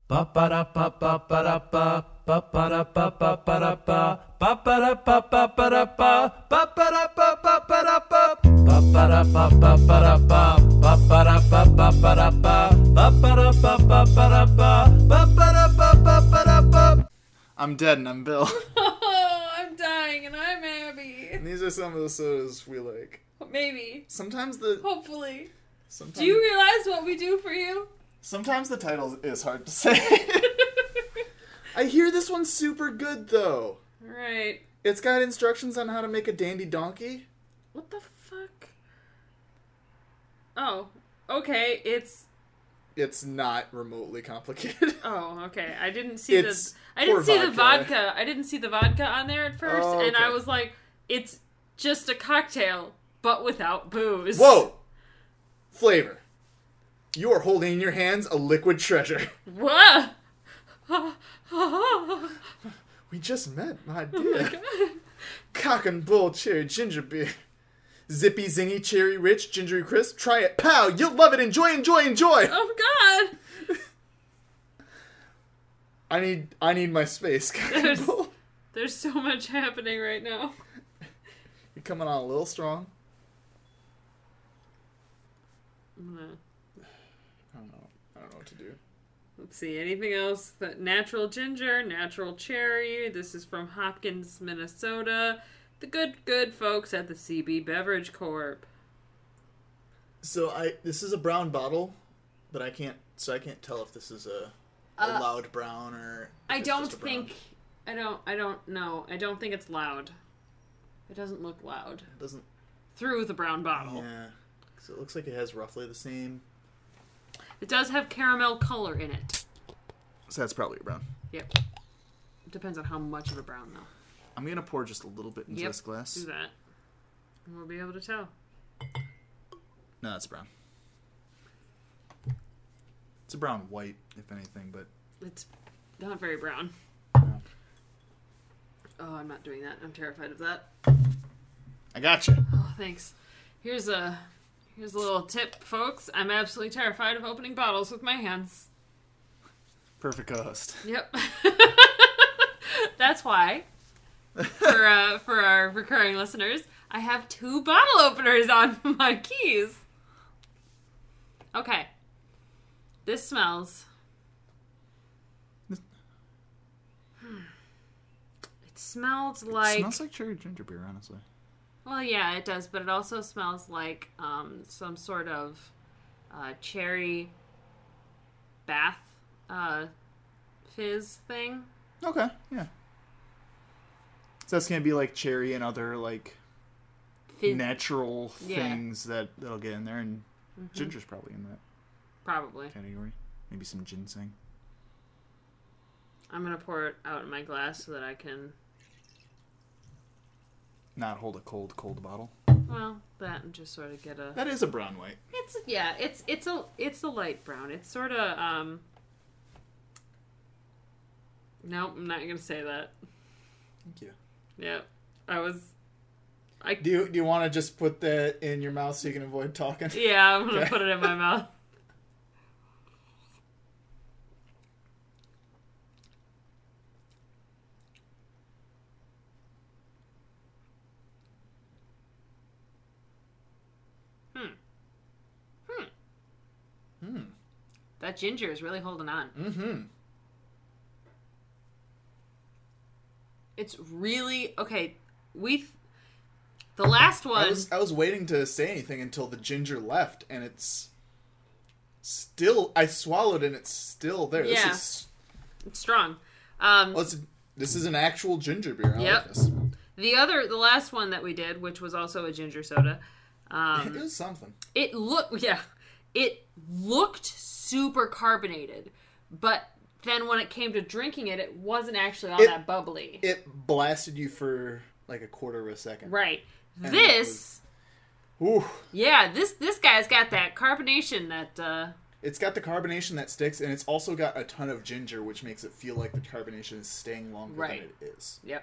Ba ba da ba ba ba da ba ba ba da ba ba ba da ba ba ba da ba ba ba da ba ba ba da ba ba ba da ba ba ba da ba ba ba da ba ba ba da ba ba ba da ba ba ba da ba ba ba da ba ba ba da ba ba ba da ba. I'm dead and I'm Bill. Oh, I'm dying and I'm Abby. And these are some of the sodas we like. Maybe. Sometimes Hopefully. Do you realize what we do for you? Sometimes the title is hard to say. I hear this one's super good though. Right. It's got instructions on how to make a dandy donkey. What the fuck? Oh, okay. It's not remotely complicated. Oh, okay. I didn't see the vodka. vodka. I didn't see the vodka on there at first, Oh, and I okay. was like, it's just a cocktail, but without booze. Whoa! Flavor. You are holding in your hands a liquid treasure. What? We just met, my dear. Oh my god. Cock and bull cherry ginger beer. Zippy, zingy, cherry rich, gingery crisp. Try it. Pow! You'll love it. Enjoy, enjoy, enjoy! Oh god. I need my space, cock and bull. There's so much happening right now. You're coming on a little strong. I don't know what to do. Let's see, anything else? Natural ginger, natural cherry. This is from Hopkins, Minnesota. The good folks at the CB Beverage Corp. So this is a brown bottle, but I can't tell if this is a loud brown or I if it's don't just a brown. think I don't know. I don't think it's loud. It doesn't look loud. It doesn't. Through the brown bottle. Yeah, because it looks like it has roughly the same. It does have caramel color in it. So that's probably a brown. Yep. Depends on how much of a brown though. I'm gonna pour just a little bit into Yep, this glass. do that. And we'll be able to tell. No, that's brown. It's a brown white, if anything, but It's not very brown. Oh, I'm not doing that. I'm terrified of that. I gotcha. Oh, thanks. Here's a little tip, folks. I'm absolutely terrified of opening bottles with my hands. Perfect co-host. Yep. That's why, for our recurring listeners, I have 2 bottle openers on my keys. Okay. This smells... It smells like... It smells like cherry ginger beer, honestly. Well, yeah, it does, but it also smells like some sort of cherry bath fizz thing. Okay, yeah. So that's gonna be like cherry and other like natural things that'll get in there, and ginger's probably in that Probably. category. Maybe some ginseng. I'm going to pour it out in my glass so that I can... Not hold a cold bottle. Well, that and just sort of get a... That is a brown white. It's a light brown. It's sort of Nope, I'm not gonna say that. Thank you. Yep, Do you want to just put that in your mouth so you can avoid talking? Yeah, I'm gonna Okay. put it in my mouth. That ginger is really holding on. Mm-hmm. It's really okay. The last one. I was waiting to say anything until the ginger left, and it's still. I swallowed and it's still there. Yeah. It's strong. this is an actual ginger beer. I Yep. like this. The last one that we did, which was also a ginger soda. It is something. It looked super carbonated, but then when it came to drinking it, it wasn't actually all that bubbly. It blasted you for like a quarter of a second. Right. And This, Ooh. this guy's got that carbonation that. It's got the carbonation that sticks, and it's also got a ton of ginger, which makes it feel like the carbonation is staying longer Right. than it is. Yep.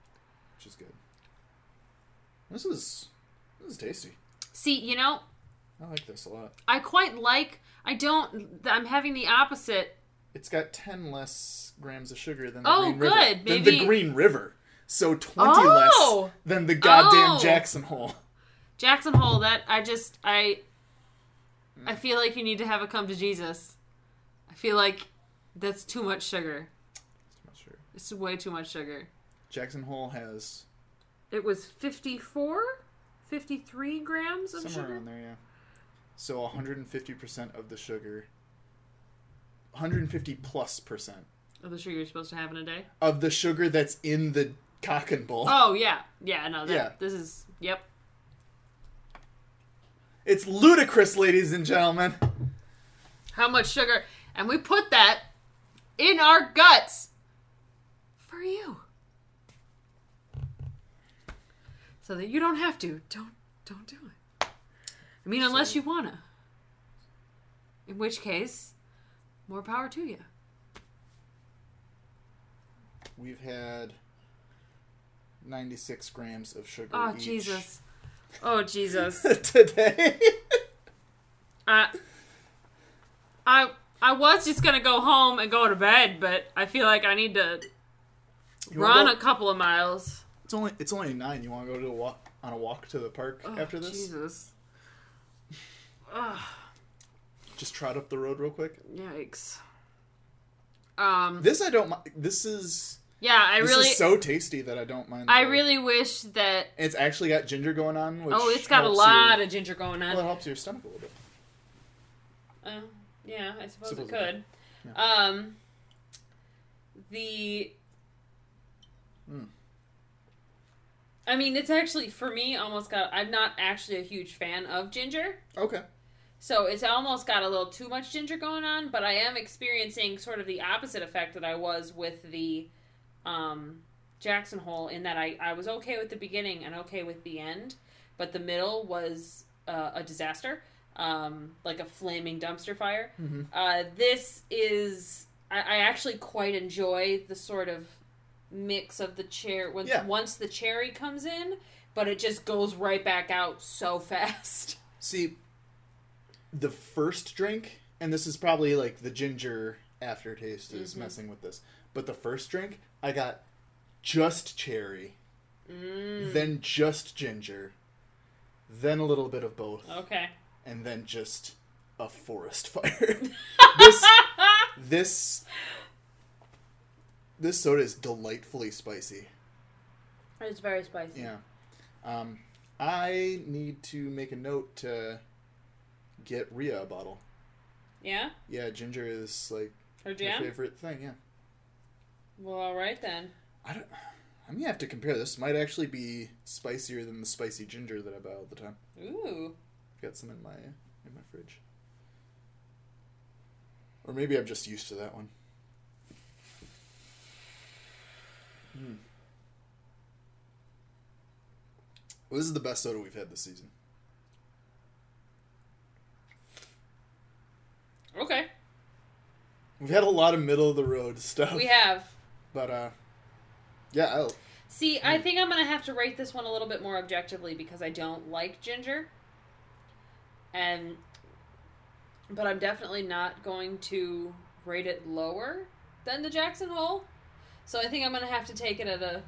Which is good. This is tasty. See, I like this a lot. I quite like... I'm having the opposite. It's got 10 less grams of sugar than the Green River. Maybe... Than the Green River. So 20 less than the goddamn Jackson Hole. Jackson Hole, that... I feel like you need to have a come to Jesus. I feel like that's too much sugar. It's way too much sugar. Jackson Hole has... It was 53 grams of sugar? Somewhere around there, yeah. So 150% of the sugar... 150 plus percent. Of the sugar you're supposed to have in a day? Of the sugar that's in the cock and bull. Oh, yeah. Yeah, no, this is... Yep. It's ludicrous, ladies and gentlemen. How much sugar... And we put that in our guts for you. So that you don't have to. Don't do it. I mean, unless you wanna. In which case, more power to you. We've had 96 grams of sugar each. Jesus. Oh, Jesus. Today. I was just gonna go home and go to bed, but I feel like I need to run a couple of miles. It's only 9. You want to go on a walk to the park after this? Jesus. Just trot up the road real quick. Yikes. This I don't mind. This is so tasty that I don't mind. I really wish that it's actually got ginger going on. Which it's got a lot of ginger going on. Well, it helps your stomach a little bit. Yeah, I suppose it could. Yeah. I mean, it's actually, for me, almost got... I'm not actually a huge fan of ginger. Okay. So it's almost got a little too much ginger going on, but I am experiencing sort of the opposite effect that I was with the Jackson Hole, in that I was okay with the beginning and okay with the end, but the middle was a disaster. Like a flaming dumpster fire. Mm-hmm. This is... I actually quite enjoy the sort of mix of the cherry... Once the cherry comes in, but it just goes right back out so fast. See, the first drink, and this is probably like the ginger aftertaste is messing with this, but the first drink, I got just cherry, then just ginger, then a little bit of both. Okay. And then just a forest fire. This soda is delightfully spicy. It's very spicy. Yeah. I need to make a note to get Rhea a bottle. Yeah? Yeah, ginger is like her jam? my favorite thing, yeah. Well, alright then. I'm gonna have to compare. This might actually be spicier than the spicy ginger that I buy all the time. Ooh. Got some in my fridge. Or maybe I'm just used to that one. Well, this is the best soda we've had this season. Okay. We've had a lot of middle of the road stuff. We have. But yeah, See, I think I'm going to have to rate this one a little bit more objectively because I don't like ginger. But I'm definitely not going to rate it lower than the Jackson Hole. So I think I'm going to have to take it at a...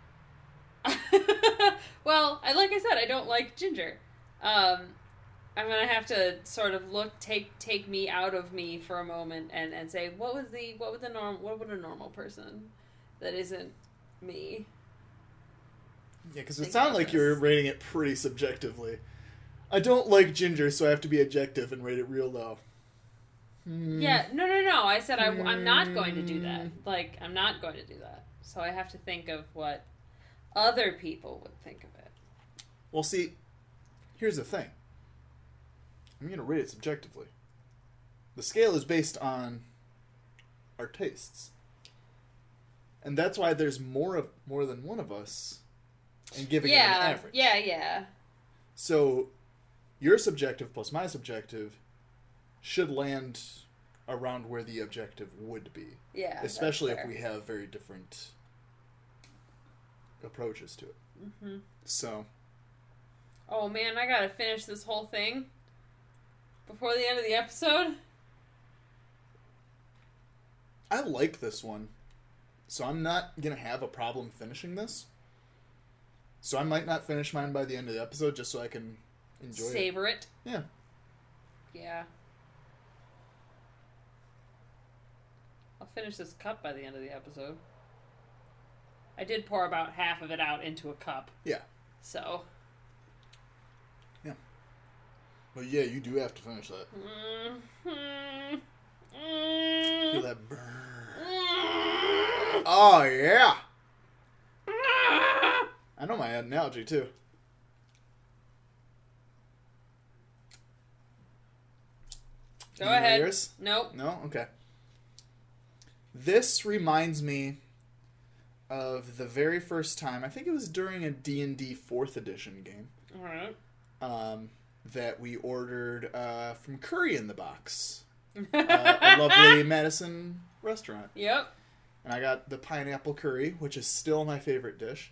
Well, like I said, I don't like ginger. I'm going to have to sort of take me out of me for a moment and say, what would a normal person that isn't me? Yeah, because it sounded like you were rating it pretty subjectively. I don't like ginger, so I have to be objective and rate it real low. Yeah, no. I said I'm not going to do that. Like, I'm not going to do that. So I have to think of what other people would think of it. Well, see, here's the thing. I'm going to rate it subjectively. The scale is based on our tastes. And that's why there's more than one of us and giving it an average. Yeah. So your subjective plus my subjective should land around where the objective would be. Yeah. Especially if we have very different approaches to it. Mm-hmm. So. Oh man, I gotta finish this whole thing. before the end of the episode? I like this one. So I'm not going to have a problem finishing this. So I might not finish mine by the end of the episode just so I can enjoy it. Savor it. Yeah. Yeah. I'll finish this cup by the end of the episode. I did pour about half of it out into a cup. Yeah. So. Yeah. But yeah, you do have to finish that. Feel that burn. Oh, yeah. I know my analogy, too. Go ahead. Yours? Nope. No? Okay. This reminds me of the very first time, I think it was during a D&D 4th edition game, Alright. that we ordered from Curry in the Box, a lovely Madison restaurant. Yep. And I got the pineapple curry, which is still my favorite dish.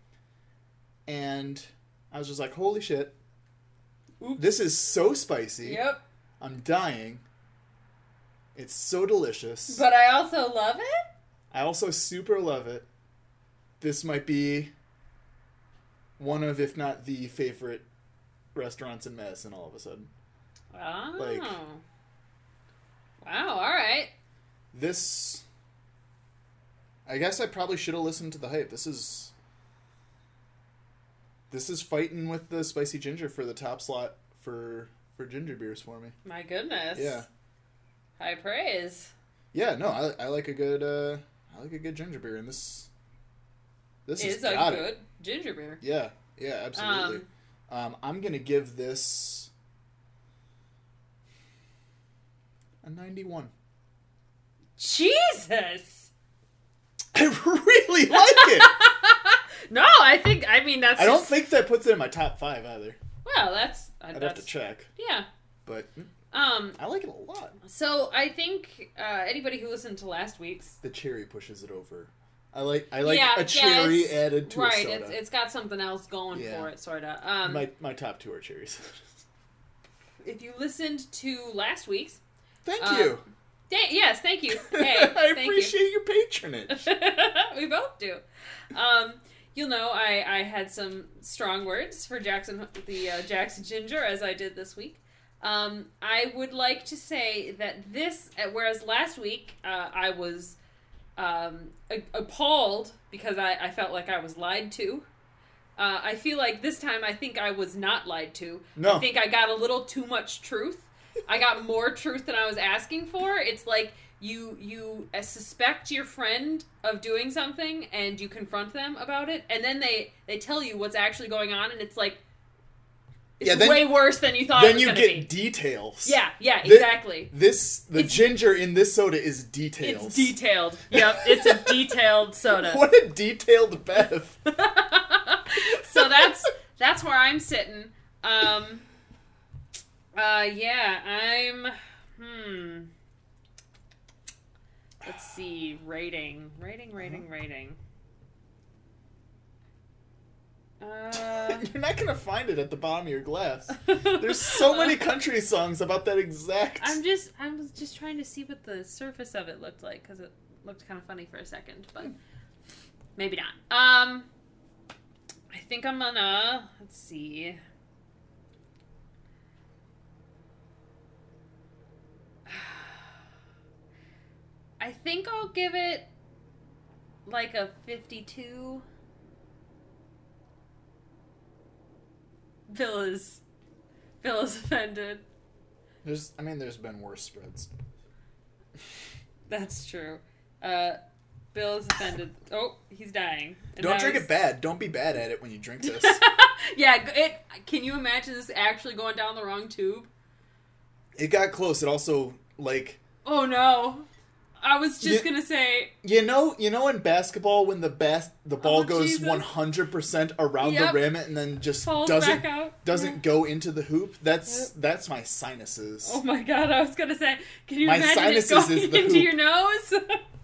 And I was just like, holy shit. Oops. This is so spicy. Yep. I'm dying. It's so delicious. But I also love it? I also super love it. This might be one of, if not the favorite restaurants in Madison all of a sudden. Oh. Like, wow, alright. this... I guess I probably should have listened to the hype. This is fighting with the spicy ginger for the top slot for ginger beers for me. My goodness. Yeah. High praise. Yeah, no, I like a good ginger beer, and this Is has a got good it. ginger beer. Yeah, absolutely. I'm gonna give this a 91. Jesus! I really like it. No, I mean, that's I don't just- think that puts it in my top 5 either. Well, that's... I'd have to check, Yeah. but I like it a lot. So, I think anybody who listened to last week's... The cherry pushes it over. I like Yeah, a cherry yes. added to a Right, soda. it's got something else going Yeah. for it, sort of. My top 2 are cherries. If you listened to last week's... Thank you. Yes, thank you. Hey, I thank appreciate your patronage. We both do. You'll know I had some strong words for Jackson Ginger, as I did this week. I would like to say that this, whereas last week I was appalled because I felt like I was lied to. I feel like this time I think I was not lied to. No. I think I got a little too much truth. I got more truth than I was asking for. It's like you suspect your friend of doing something and you confront them about it, and then they tell you what's actually going on, and it's like it's way worse than you thought it Then was you going to get be. details. Yeah, exactly. The ginger in this soda is details. It's detailed. Yep, it's a detailed soda. What a detailed Bev. So that's where I'm sitting. Yeah, I'm let's see, rating. You're not gonna find it at the bottom of your glass. There's so many country songs about that exact. I was just trying to see what the surface of it looked like, because it looked kind of funny for a second, but maybe not. I think I'm gonna, let's see. I think I'll give it like a 52. Bill is offended. There's been worse spreads. That's true. Bill is offended. Oh, he's dying. And Don't drink it bad. Don't be bad at it when you drink this. Yeah, can you imagine this actually going down the wrong tube? It got close. It also, like... Oh, no. I was just gonna say... You know in basketball when the ball goes Jesus. 100% around the rim and then just falls back out. doesn't go into the hoop? That's my sinuses. Oh my god, I was gonna say, can you My imagine it sinuses going is the into hoop. your nose?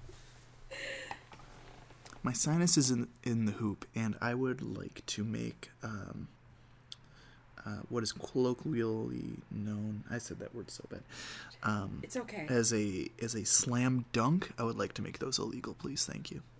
My sinus is in the hoop, and I would like to make what is colloquially known, I said that word so bad, It's okay. as a slam dunk, I would like to make those illegal, please. Thank you.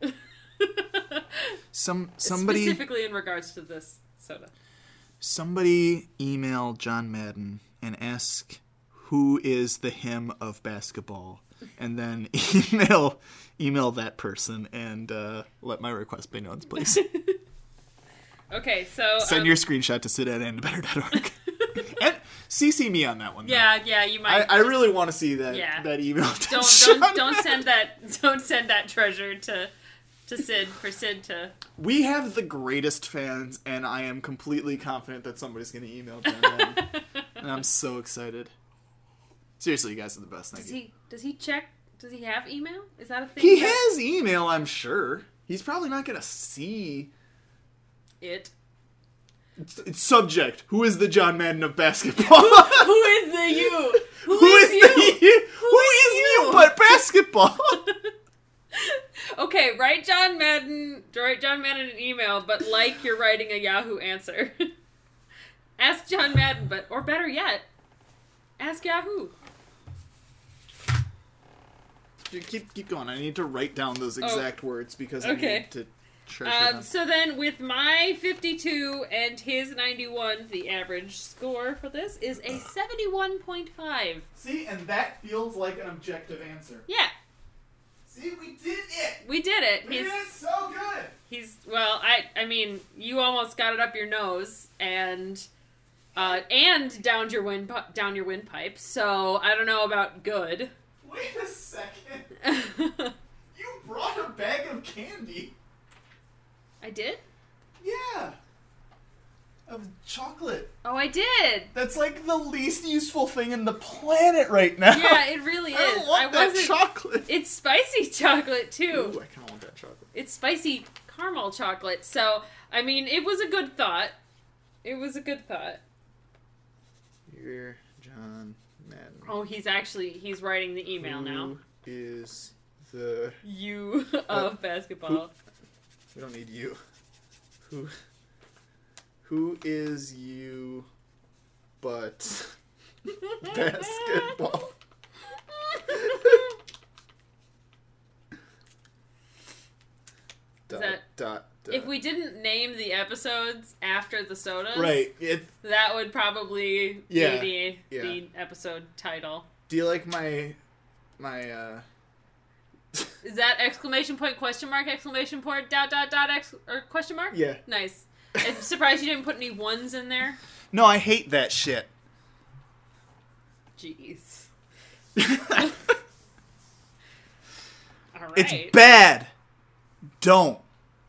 Somebody Specifically in regards to this soda. Somebody email John Madden and ask who is the him of basketball, and then email that person and let my request be known, please. Okay, so Send your screenshot to sid@andbetter.org. And CC me on that one. Though. yeah, you might. I really want to see that that email. Don't send that treasure to Sid for Sid to. We have the greatest fans, and I am completely confident that somebody's going to email John Madden. And I'm so excited. Seriously, you guys are the best. Thank you. Does he check? Does he have email? Is that a thing? He has email, I'm sure. He's probably not going to see it. It's subject. Who is the John Madden of basketball? Who is the you? Who is you but basketball? Okay, write John Madden an email, but like you're writing a Yahoo answer. Ask John Madden, or better yet, ask Yahoo. Keep going. I need to write down those exact words because I need to treasure them. So then, with my 52 and his 91, the average score for this is a 71.5. See, and that feels like an objective answer. Yeah. See, we did it! We did it. We did it so good! I mean, you almost got it up your nose, and down your windpipe, so I don't know about good. Wait a second. You brought a bag of candy. I did? Yeah. Of chocolate. Oh, I did. That's like the least useful thing in the planet right now. Yeah, it really is. I don't want that chocolate. It's spicy chocolate, too. Ooh, I kind of want that chocolate. It's spicy caramel chocolate. So, I mean, it was a good thought. Dear John Madden. Oh, he's writing the email now. Who is the... You of basketball. We don't need you. Who is you but basketball? If we didn't name the episodes after the sodas, right? That would probably be the episode title. Do you like my? Is that exclamation point, question mark, exclamation point, ... or question mark? Yeah. Nice. I'm surprised you didn't put any ones in there. No, I hate that shit. Jeez. All right. It's bad. Don't.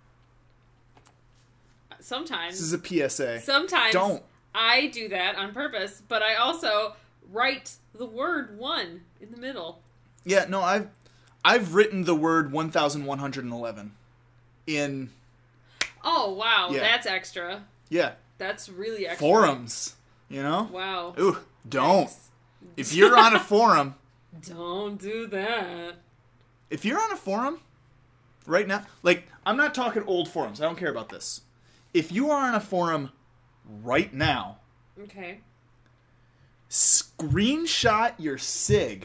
Sometimes. This is a PSA. Sometimes. Don't. I do that on purpose, but I also write the word one in the middle. Yeah, no, I've written the word 1111 in... Oh, wow. Yeah. That's extra. Yeah. That's really extra. Forums, you know? Wow. Ooh, don't. Thanks. If you're on a forum... Don't do that. If you're on a forum right now... Like, I'm not talking old forums. I don't care about this. If you are on a forum right now... Okay. Screenshot your SIG.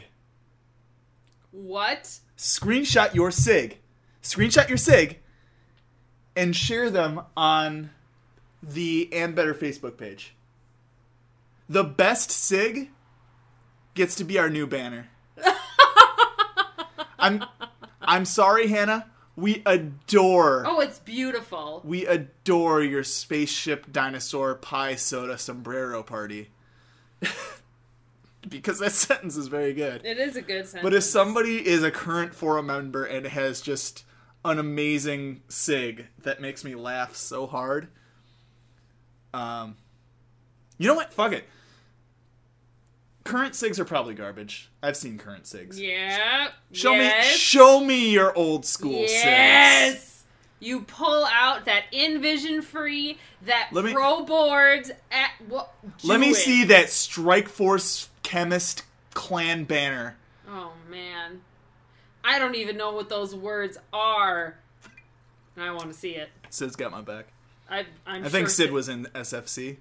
What? Screenshot your SIG. Screenshot your SIG and share them on the And Better Facebook page. The best SIG gets to be our new banner. I'm sorry, Hannah. We adore... Oh, it's beautiful. We adore your spaceship dinosaur pie soda sombrero party. Because that sentence is very good. It is a good sentence. But if somebody is a current forum member and has just an amazing SIG that makes me laugh so hard, you know what? Fuck it. Current SIGs are probably garbage. I've seen current SIGs. Yeah. Show me your old school SIGs. Yes. You pull out that InVision free, that Pro boards. Let me see that Strike Force Chemist Clan banner. Oh man, I don't even know what those words are. I want to see it. Sid's got my back. I think Sid was in SFC.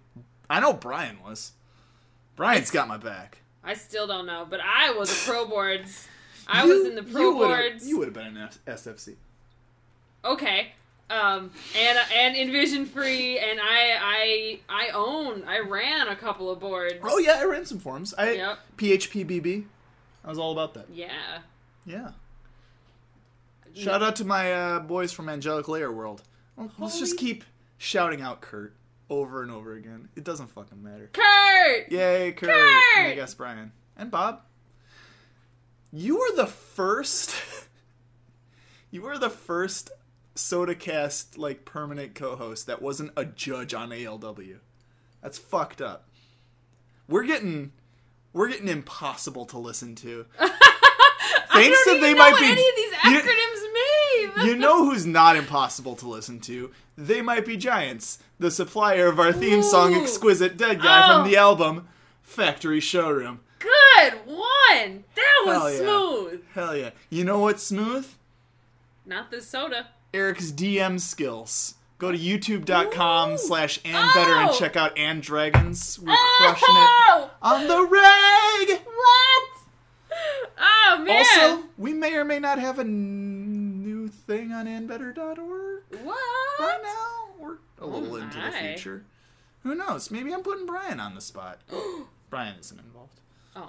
I know Brian was. Brian's got my back. I still don't know, but I was a pro boards. I was in the pro boards. You would have been an SFC. Okay. And Envision Free, and I ran a couple of boards. Oh yeah, I ran some forums. Yep. PHPBB. I was all about that. Yeah. Yeah. Shout out to my boys from Angelic Layer World. Let's just keep shouting out Kurt over and over again. It doesn't fucking matter. Kurt! Yay, Kurt! Kurt! And I guess Brian. And Bob. You were the first... you were the first SodaCast, like, permanent co-host that wasn't a judge on ALW. That's fucked up. We're getting impossible to listen to. Thanks to they might be any of these acronyms mean. You know who's not impossible to listen to? They Might Be Giants, the supplier of our theme song "Exquisite Dead Guy" from the album Factory Showroom. Good one. That was Hell yeah. smooth. Hell yeah! You know what's smooth? Not this soda. Eric's DM skills. Go to youtube.com/andbetter and check out And Dragons. We're crushing it on the reg. What? Oh man. Also, we may or may not have a new thing on andbetter.org What? by now. We're a little into the my. future. Who knows? Maybe I'm putting Brian on the spot. Brian isn't involved. Oh.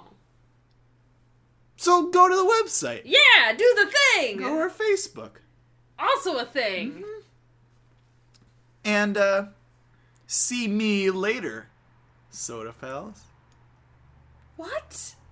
So go to the website. Yeah, do the thing. Go to our Facebook. Also a thing. Mm-hmm. And see me later, Soda Pals. What?